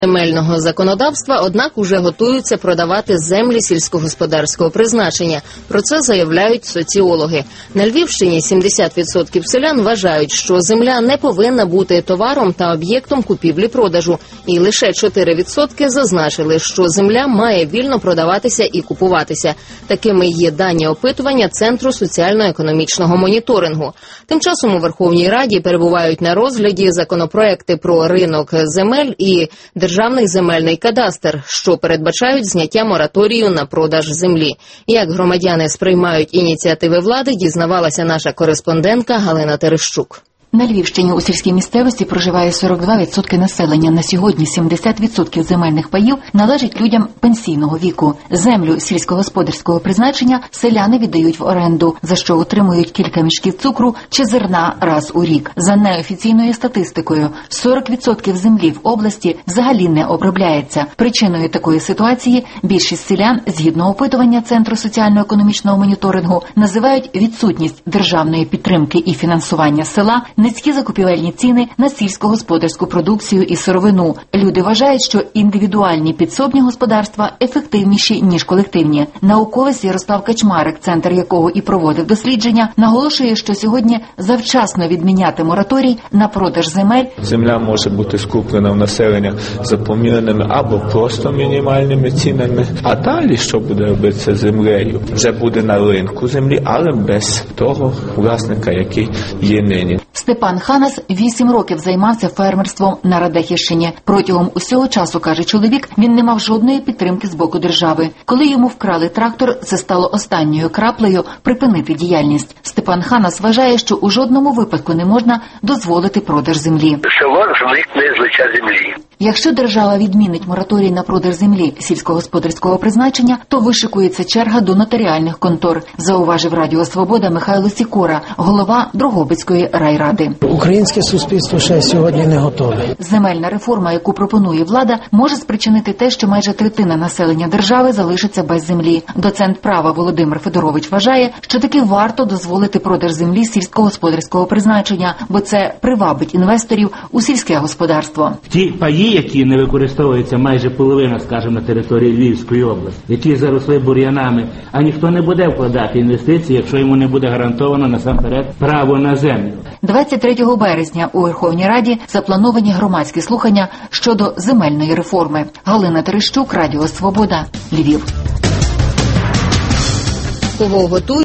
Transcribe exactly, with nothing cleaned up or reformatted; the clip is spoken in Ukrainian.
земельного законодавства, однак уже готуються продавати землі сільськогосподарського призначення. Про це заявляють соціологи. На Львівщині сімдесят відсотків селян вважають, що земля не повинна бути товаром та об'єктом купівлі-продажу. І лише чотири відсотки зазначили, що земля має вільно продаватися і купуватися. Такими є дані опитування Центру соціально-економічного моніторингу. Тим часом у Верховній Раді перебувають на розгляді законопроекти про ринок земель і Державний земельний кадастр, що передбачають зняття мораторію на продаж землі. Як громадяни сприймають ініціативи влади, дізнавалася наша кореспондентка Галина Терещук. На Львівщині у сільській місцевості проживає сорок два відсотки населення. На сьогодні сімдесят відсотків земельних паїв належить людям пенсійного віку. Землю сільськогосподарського призначення селяни віддають в оренду, за що отримують кілька мішків цукру чи зерна раз у рік. За неофіційною статистикою, сорок відсотків землі в області взагалі не обробляється. Причиною такої ситуації більшість селян, згідно опитування Центру соціально-економічного моніторингу, називають відсутність державної підтримки і фінансування села, низькі закупівельні ціни на сільськогосподарську продукцію і сировину. Люди вважають, що індивідуальні підсобні господарства ефективніші, ніж колективні. Науковець Ярослав Качмарик, центр якого і проводив дослідження, наголошує, що сьогодні завчасно відміняти мораторій на продаж земель. Земля може бути скуплена в населення за помірними або просто мінімальними цінами. А далі, що буде робитися з землею? Вже буде на ринку землі, але без того власника, який є нині. Степан Ханас вісім років займався фермерством на Радехівщині. Протягом усього часу, каже чоловік, він не мав жодної підтримки з боку держави. Коли йому вкрали трактор, це стало останньою краплею припинити діяльність. Степан Ханас вважає, що у жодному випадку не можна дозволити продаж землі. Село зникне з лиця землі. Якщо держава відмінить мораторій на продаж землі сільськогосподарського призначення, то вишикується черга до нотаріальних контор, зауважив Радіо Свобода Михайло Сікора, голова Дрогобицької райради. Українське суспільство ще сьогодні не готове. Земельна реформа, яку пропонує влада, може спричинити те, що майже третина населення держави залишиться без землі. Доцент права Володимир Федорович вважає, що таки варто дозволити продаж землі сільськогосподарського призначення, бо це привабить інвесторів у сільське господарство. Ті паї, які не використовуються майже половина, скажімо, на території Львівської області, які заросли бур'янами, а ніхто не буде вкладати інвестиції, якщо йому не буде гарантовано насамперед право на землю. двадцять третього березня у Верховній Раді заплановані громадські слухання щодо земельної реформи. Галина Терещук, Радіо Свобода, Львів. Кого готують?